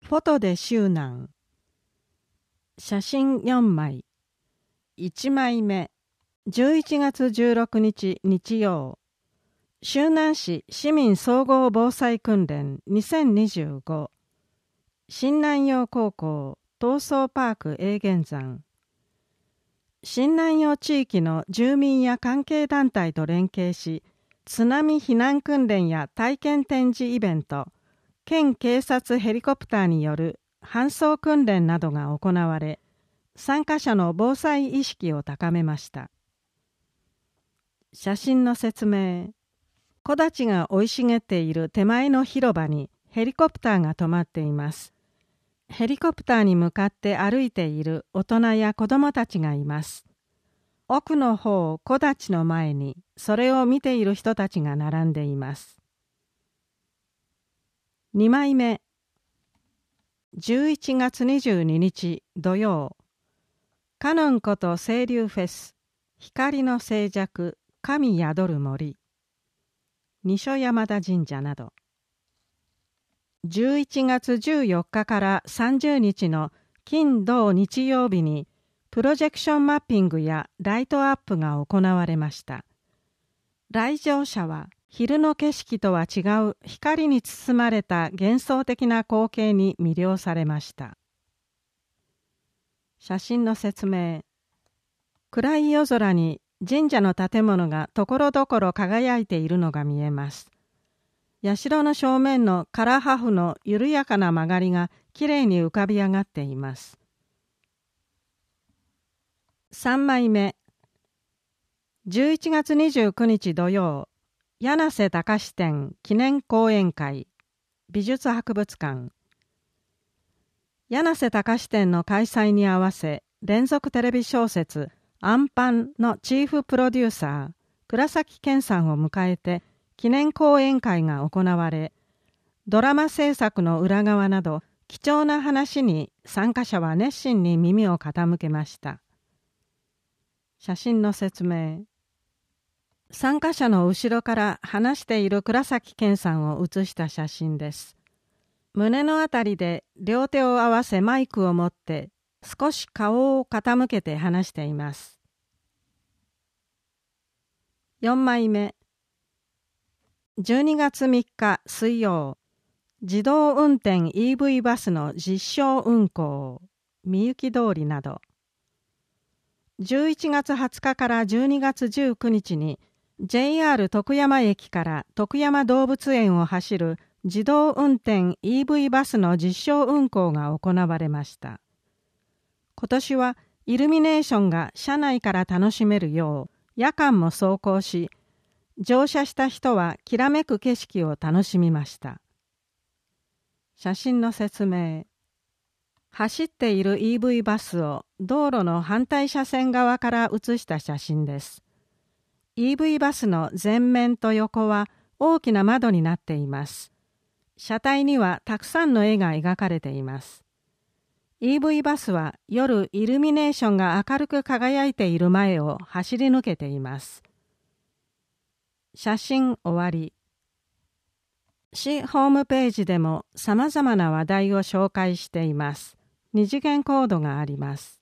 フォトで周南。写真4枚。1枚目。11月16日日曜。周南市市民総合防災訓練2025。新南陽高校東総パーク永源山。新南陽地域の住民や関係団体と連携し、津波避難訓練や体験展示イベント、県警察ヘリコプターによる搬送訓練などが行われ、参加者の防災意識を高めました。写真の説明。木立が生い茂っている手前の広場にヘリコプターが止まっています。ヘリコプターに向かって歩いている大人や子供たちがいます。奥の方、木立の前にそれを見ている人たちが並んでいます。2枚目。11月22日土曜。カノンこと清流フェス、光の静寂、神宿る森。二所山田神社など。11月14日から30日の金土日曜日にプロジェクションマッピングやライトアップが行われました。来場者は昼の景色とは違う光に包まれた幻想的な光景に魅了されました。写真の説明。暗い夜空に神社の建物がところどころ輝いているのが見えます。社の正面の唐破風の緩やかな曲がりがきれいに浮かび上がっています。3枚目。11月29日土曜。柳瀬隆展記念講演会美術博物館。柳瀬隆展の開催に合わせ、連続テレビ小説アンパンのチーフプロデューサー倉崎健さんを迎えて記念講演会が行われ、ドラマ制作の裏側など貴重な話に参加者は熱心に耳を傾けました。写真の説明。参加者の後ろから話している倉崎健さんを写した写真です。胸のあたりで両手を合わせマイクを持って少し顔を傾けて話しています。4枚目。12月3日水曜。自動運転 EV バスの実証運行、みゆき通りなど。11月20日から12月19日にJR 徳山駅から徳山動物園を走る自動運転 EV バスの実証運行が行われました。今年はイルミネーションが車内から楽しめるよう夜間も走行し、乗車した人はきらめく景色を楽しみました。写真の説明。走っている EV バスを道路の反対車線側から写した写真です。EV バスの前面と横は大きな窓になっています。車体にはたくさんの絵が描かれています。EV バスは夜イルミネーションが明るく輝いている前を走り抜けています。写真終わり。市ホームページでも様々な話題を紹介しています。二次元コードがあります。